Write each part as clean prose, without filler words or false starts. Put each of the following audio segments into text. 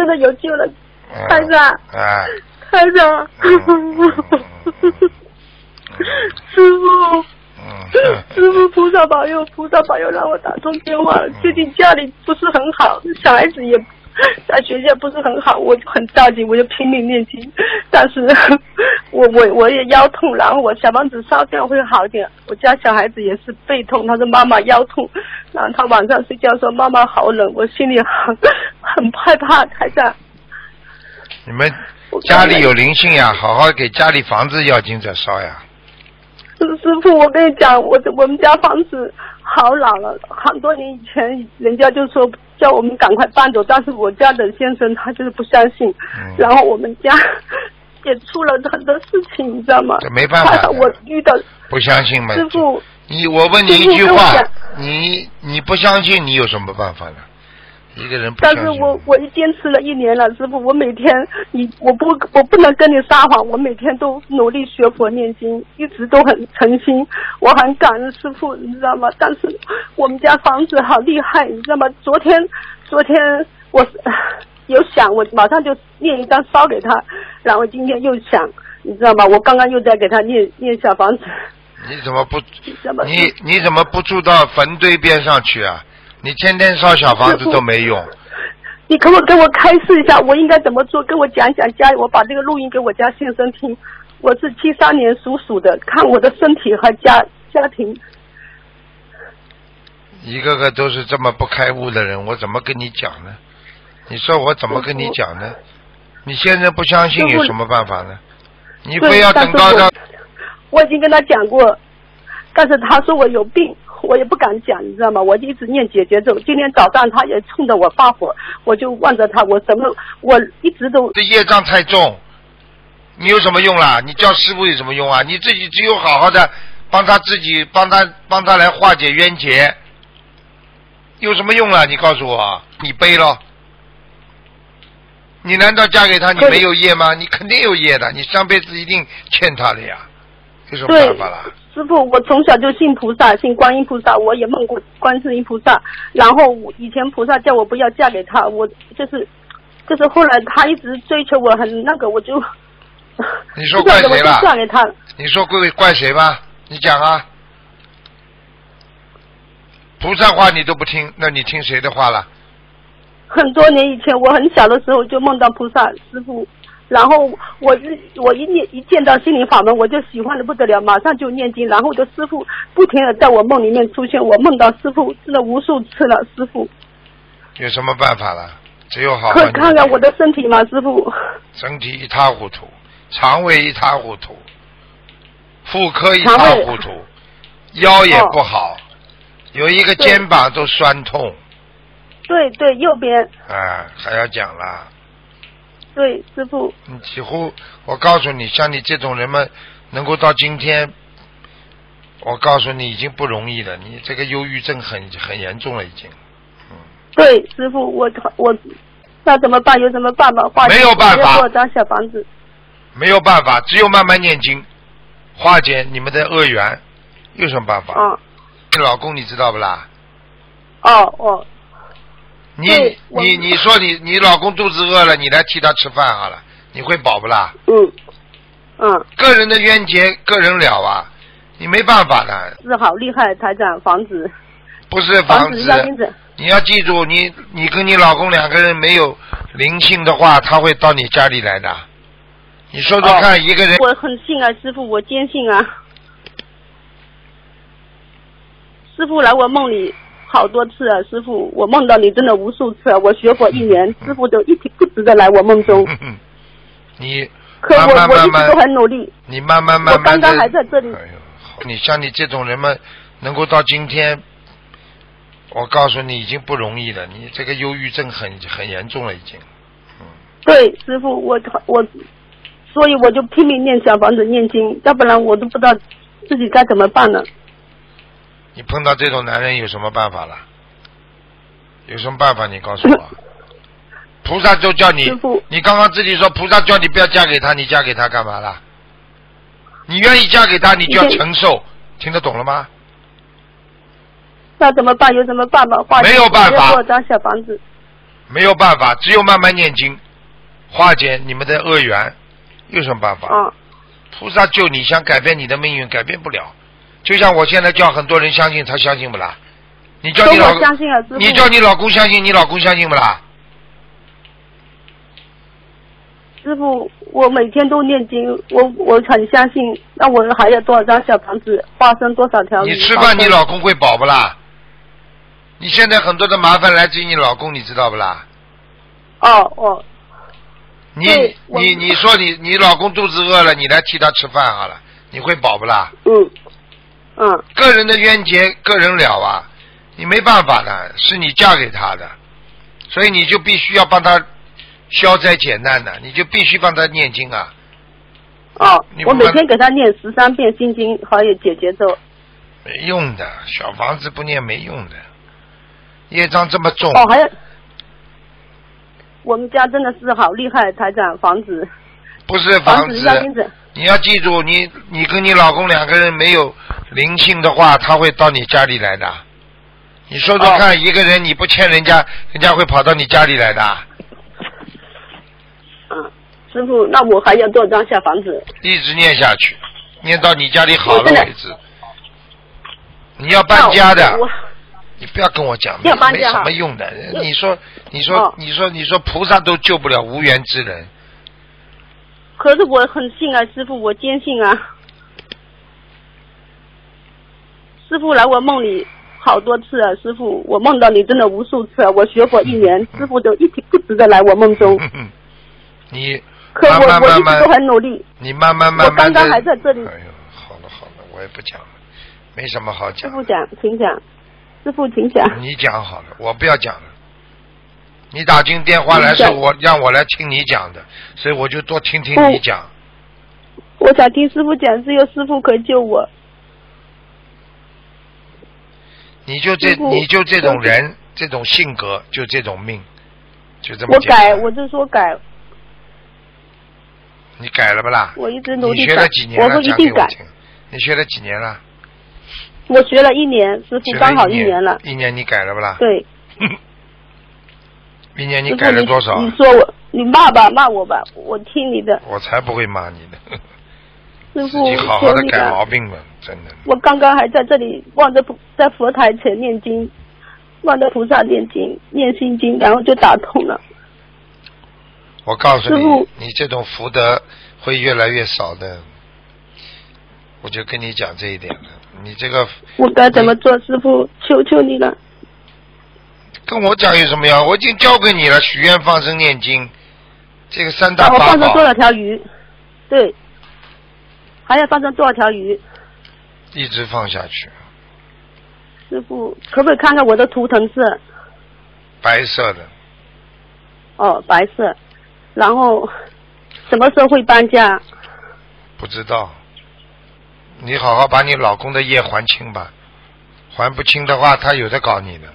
真的有救了，台长，台长，师傅。师父菩萨保佑，菩萨保佑，让我打通电话了。最近家里不是很好，小孩子也在学校不是很好，我就很着急，我就拼命念经。但是我也腰痛，然后我小房子烧掉会好一点。我家小孩子也是背痛，他说妈妈腰痛，然后他晚上睡觉说妈妈好冷，我心里很害怕。台长， 你们家里有灵性呀，好好给家里房子要经者烧呀。 师傅，我跟你讲，我们家房子好老了，很多年以前人家就说叫我们赶快搬走，但是我家的先生他就是不相信，然后我们家也出了很多事情，你知道吗？ 这没办法， 我遇到不相信吗？ 师傅， 我问你一句话，你不相信，你有什么办法呢？一个人不相信。 但是我已坚持了1年了，师傅，我每天我不能跟你撒谎，我每天都努力学佛念经，一直都很诚心，我很感恩师傅，你知道吗？但是我们家房子好厉害，你知道吗？昨天我有想，我马上就念一张烧给他，然后今天又想，你知道吗？我刚刚又在给他念小房子。 你怎么不住到坟堆边上去啊？你天天烧小房子都没用。 你可不可以给我开示一下，我应该怎么做？跟我讲讲家里，我把这个录音给我家先生听。我是73年属鼠的，看我的身体和家庭。 一个个都是这么不开悟的人，我怎么跟你讲呢？你说我怎么跟你讲呢？你现在不相信有什么办法呢？你非要等到我已经跟他讲过，但是他说我有病，我也不敢讲，你知道吗？我一直念解结咒。今天早上他也冲着我发火，我就望着他，我一直都这业障太重，你有什么用啦？你叫师父有什么用啊？你自己只有好好的帮他来化解冤结，有什么用啊？你告诉我，你背咯。你难道嫁给他你没有业吗？你肯定有业的，你上辈子一定欠他的呀，有什么办法啦？ 师父，我从小就信菩萨，信观音菩萨，我也梦过观世音菩萨。然后以前菩萨叫我不要嫁给他，我就是后来他一直追求我很那个，我就你说怪谁了？ 嫁给他。 你说怪谁吧？你讲啊。菩萨话你都不听，那你听谁的话了？ 很多年以前，我很小的时候就梦到菩萨师父。然后我一见到心灵法门，我就喜欢的不得了，马上就念经。然后我的师父不停的在我梦里面出现，我梦到师父真的无数次了。师父有什么办法了？只有好好可看看我的身体吗？师父身体一塌糊涂，肠胃一塌糊涂，妇科一塌糊涂，腰也不好，有一个肩膀都酸痛。 对，右边。 还要讲啦。 对，师父。 几乎，我告诉你，像你这种人们能够到今天，我告诉你已经不容易了。你这个忧郁症很严重了，已经。 对，师父，我那怎么办？有什么办法？ 没有办法。 我张小房子。没有办法，只有慢慢念经，化解你们的恶缘，有什么办法？你老公你知道不啦？你说你老公肚子饿了，你来替他吃饭好了，你会饱不啦？个人的冤结个人了啊，你没办法的。 是好厉害，台长，房子不是房子，你要记住，你跟你老公2个人没有灵性的话，他会到你家里来的。你说说看，一个人。 我很信啊，师父，我坚信啊。师父来我梦里好多次啊，师父，我梦到你真的无数次啊！我学佛1年，师父都一直不时的来我梦中。可我一直都很努力。 你慢慢我刚刚还在这里。 你像你这种人们能够到今天，我告诉你已经不容易了。你这个忧郁症很严重了，已经。 对，师父，所以我就拼命念小房子念经，要不然我都不知道自己该怎么办了。 你碰到这种男人有什么办法了？有什么办法？你告诉我。菩萨就叫你，你刚刚自己说菩萨叫你不要嫁给他，你嫁给他干嘛了？你愿意嫁给他，你就要承受，听得懂了吗？ 那怎么办？有什么办法？ 没有办法。 我张小房子。 没有办法，只有慢慢念经，化解你们的恶缘，有什么办法？菩萨救你，想改变你的命运，改变不了。就像我现在叫很多人相信，他相信不啦？你叫你老公相信啊，你叫你老公相信，你老公相信不啦？ 师傅，我每天都念经，我很相信。那我还要多少张小房子？化身多少条鱼？ 你吃饭，你老公会饱不啦？你现在很多的麻烦来自于你老公，你知道不啦？ 哦。 你说你老公肚子饿了，你来替他吃饭好了，你会饱不啦？个人的冤结，个人了啊，你没办法的，是你嫁给他的，所以你就必须要帮他消灾解难的，你就必须帮他念经啊。 我每天给他念13遍心经，还有解结咒。 没用的，小房子不念没用的，业障这么重。 还有，我们家真的是好厉害，台长，房子。 不是房子，你要记住，你跟你老公两个人没有灵性的话，他会到你家里来的。你说说看，一个人你不欠人家，人家会跑到你家里来的。 师傅，那我还要多少张小房子？ 一直念下去，念到你家里好了为止。你要搬家的，你不要跟我讲，没什么用的。你说菩萨都救不了无缘之人。 可是我很信啊，师傅，我坚信啊。师傅来我梦里好多次啊，师傅，我梦到你真的无数次啊。我学佛1年，师傅都一直不时的来我梦中。 你可我一直都很努力。 你慢慢我刚刚还在这里。 哎呦，好了，我也不讲了，没什么好讲。 师傅讲，请讲。师傅请讲。 你讲好了，我不要讲了。你打进电话来是让我来听你讲的，所以我就多听听你讲。 我想听师傅讲，只有师傅可以救我。 你就这种人，这种性格，就这种命，就这么简单。 我改，我就说改。 你改了不啦？ 我一直努力改。 你学了几年了？ 我说一定改。 你学了几年了？ 我学了1年，师傅刚好1年了。 1年你改了不啦？ 对。 1年你改了多少？ 你说你骂我吧，我听你的。 我才不会骂你呢。 师傅， 你好好的改毛病吧，真的。 我刚刚还在这里望着在佛台前念经，望着菩萨念经，念心经，然后就打通了。 我告诉你，你这种福德会越来越少的。我就跟你讲这一点了，你这个我该怎么做？师傅，求求你了。 跟我讲有什么用？我已经教给你了，许愿、放生、念经，这个3大法宝。 我放生多少条鱼？对，还要放生多少条鱼？ 一直放下去。 师傅，可不可以看看我的图腾色？ 白色的。 白色。然后什么时候会搬家？ 不知道。你好好把你老公的业还清吧，还不清的话，他有的搞你的。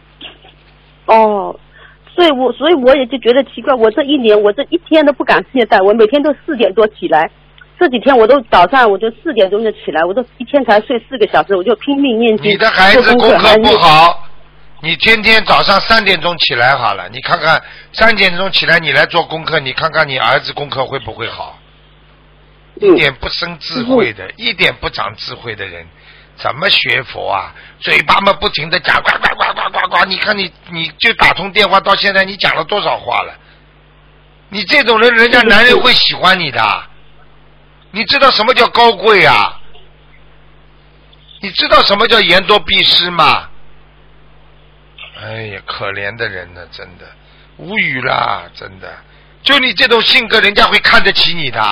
所以我也就觉得奇怪，我这1年我这一天都不敢懈怠，我每天都4点多起来，这几天我都早上我就4点钟就起来，我都一天才睡4个小时，我就拼命念经。 你的孩子功课不好，你天天早上3点钟起来好了，你看看3点钟起来你来做功课，你看看你儿子功课会不会好？一点不生智慧的，一点不长智慧的人，怎么学佛啊？嘴巴嘛不停的讲，呱呱呱呱呱呱！你看你就打通电话到现在，你讲了多少话了？你这种人，人家男人会喜欢你的。你知道什么叫高贵啊？你知道什么叫言多必失吗？哎呀，可怜的人呢，真的无语啦，真的。就你这种性格，人家会看得起你的。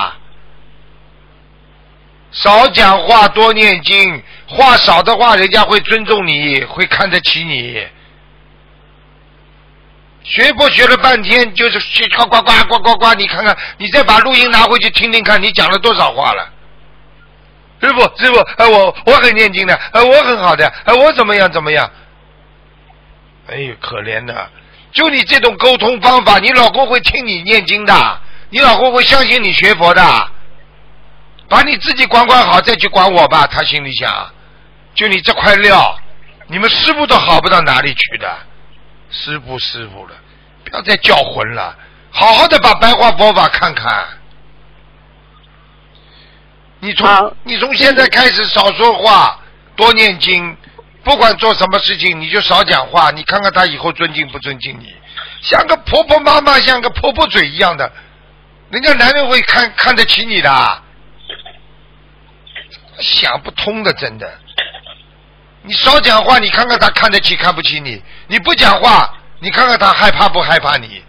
少讲话，多念经，话少的话，人家会尊重你，会看得起你。学佛学了半天，就是呱呱呱呱呱呱，你看看，你再把录音拿回去听听看，你讲了多少话了？师傅，我很念经的，我很好的，我怎么样？哎呦，可怜的，就你这种沟通方法，你老公会听你念经的，你老公会相信你学佛的。把你自己管好，再去管我吧。他心里想，就你这块料，你们师傅都好不到哪里去的。师傅了，不不要再叫魂了，好好的把白话佛法看看。你从现在开始少说话，多念经，不管做什么事情你就少讲话，你看看他以后尊敬不尊敬你，像个婆婆妈妈，像个婆婆嘴一样的，人家男人会看得起你的，想不通的，真的。你少讲话，你看看他看得起看不起你，你不讲话，你看看他害怕不害怕你。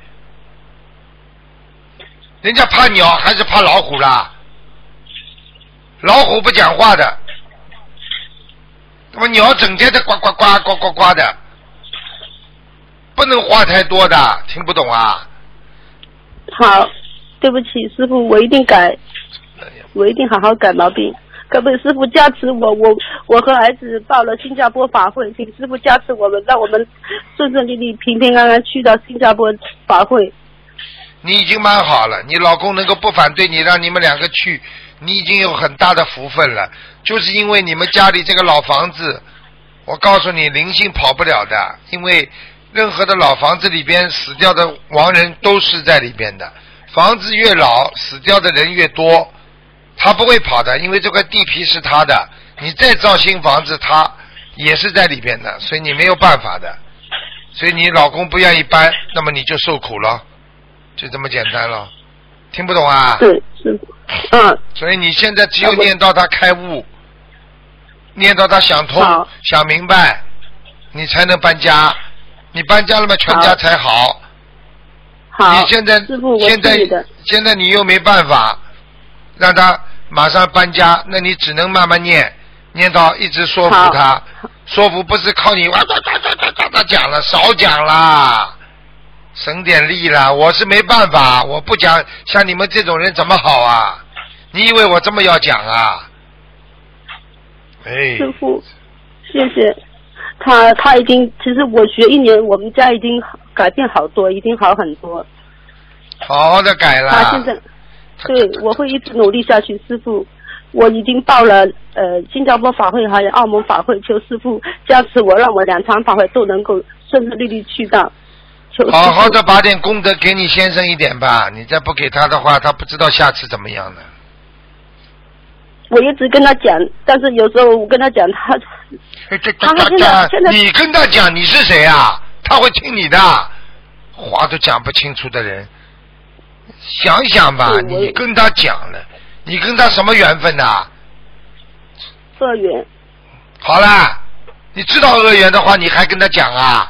人家怕鸟还是怕老虎啦？老虎不讲话的，那么鸟整天的呱呱呱呱呱呱的，不能话太多的，听不懂啊？ 好，对不起师父，我一定改，我一定好好改毛病。可不可以师父加持我和儿子报了新加坡法会，请师父加持我们，让我们顺顺利利平平安安去到新加坡法会。 你已经蛮好了，你老公能够不反对你，让你们两个去，你已经有很大的福分了。就是因为你们家里这个老房子，我告诉你，灵性跑不了的，因为任何的老房子里边死掉的亡人都是在里边的，房子越老死掉的人越多，他不会跑的，因为这块地皮是他的，你再造新房子他也是在里边的，所以你没有办法的。所以你老公不愿意搬，那么你就受苦了，就这么简单了。听不懂啊？ 对，是， 所以你现在只有念到他开悟，念到他想通想明白，你才能搬家。你搬家了嘛，全家才好。 好， 你现在现在你又没办法让他马上搬家，那你只能慢慢念到一直说服他。说服不是靠你哇哒哒哒哒哒讲了，少讲啦，省点力啦。我是没办法，我不讲，像你们这种人怎么好啊？你以为我这么要讲啊？哎， 师父，谢谢。他已经，其实我学1年，我们家已经改变好多，已经好很多。 好好的改了。 他现在，对，我会一直努力下去，师父。我已经报了新加坡法会还有澳门法会，求师父加持我，让我2场法会都能够顺顺利利去到。 好好的把点功德给你先生一点吧，你再不给他的话，他不知道下次怎么样的。 我一直跟他讲，但是有时候我跟他讲，他现在你跟他讲你是谁啊？他会听你的，话都讲不清楚的人，想想吧，你跟他讲了。你跟他什么缘分呐？ 恶缘。 好啦，你知道恶缘的话，你还跟他讲啊？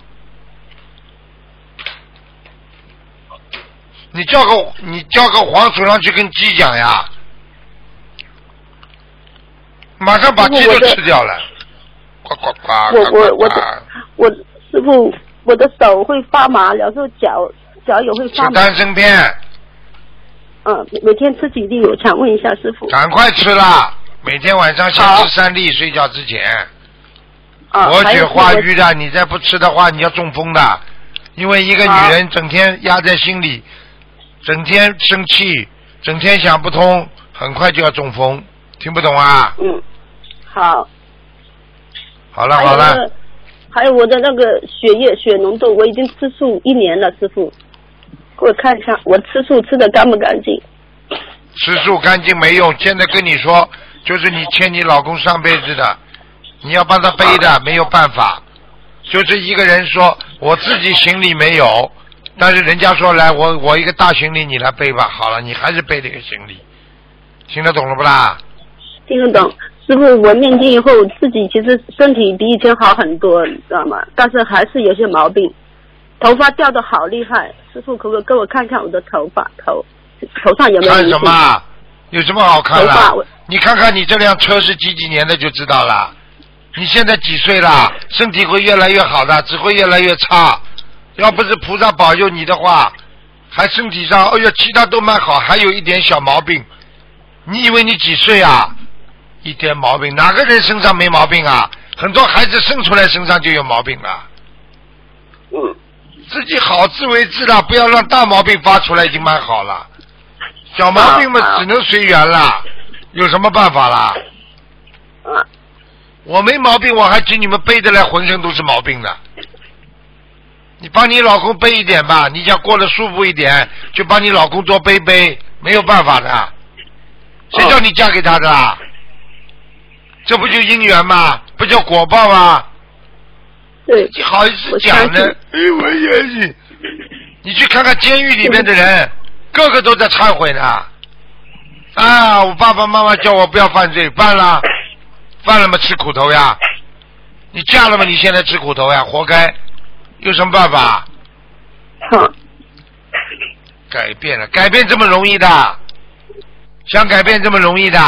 你叫个黄鼠狼去跟鸡讲呀，马上把鸡都吃掉了。呱呱呱！ 我师父，我的手会发麻，有时候脚也会发麻。 吃丹参片。 每天吃几粒？我想问一下师父。 赶快吃啦！每天晚上先吃3粒，睡觉之前。活血化瘀的，你再不吃的话，你要中风的。因为一个女人整天压在心里，整天生气，整天想不通，很快就要中风。听不懂啊？ 好。 好了。 还有我的那个血浓度，我已经吃素1年了，师父。给我看一下，我吃素吃的干不干净？ 吃素干净没用，现在跟你说，就是你欠你老公上辈子的，你要帮他背的，没有办法。就是一个人说我自己行李没有，但是人家说来我一个大行李你来背吧，好了，你还是背这个行李，听得懂了不啦？听得懂。 师父，我念经以后自己其实身体比以前好很多，你知道吗？但是还是有些毛病。头发掉得好厉害，师父可不可以给我看看我的头上有没有？ 看什么？有什么好看的？你看看你这辆车是几年的就知道了。你现在几岁了？身体会越来越好的，只会越来越差。要不是菩萨保佑你的话，还身体上其他都蛮好，还有一点小毛病。你以为你几岁啊？一点毛病，哪个人身上没毛病啊？很多孩子生出来身上就有毛病了。自己好自为之了，不要让大毛病发出来，已经蛮好了。小毛病嘛，只能随缘了，有什么办法啦？我没毛病，我还请你们背得来，浑身都是毛病的。 你帮你老公背一点吧，你想过得舒服一点，就帮你老公多背背，没有办法的。谁叫你嫁给他的啦？这不就姻缘吗？不叫果报吗？ 对。 你好意思讲呢？我也是。你去看看监狱里面的人，个个都在忏悔呢。啊，我爸爸妈妈叫我不要犯罪，犯了嘛，吃苦头呀。你嫁了嘛，你现在吃苦头呀，活该。有什么办法？ 好。 改变了，改变这么容易的？想改变这么容易的？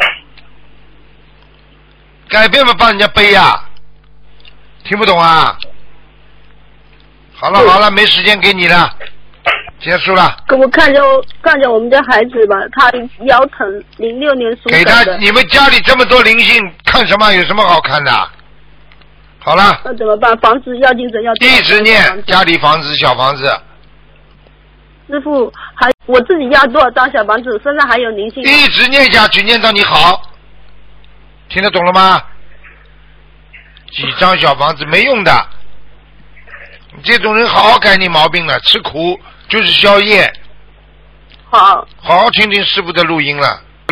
改变嘛，帮人家背呀。听不懂啊？好了，没时间给你了，结束了。 给我看着我们家孩子吧，他腰疼，06年属给他，你们家里这么多灵性，看什么？有什么好看的？好了。 那怎么办？房子要精神要。 一直念家里房子小房子。 师父，我自己要多少张小房子？身上还有灵性。 一直念下去，念到你好。听得懂了吗？几张小房子没用的。你这种人好好改你毛病了，吃苦就是宵夜。 好。 好好听听师父的录音了。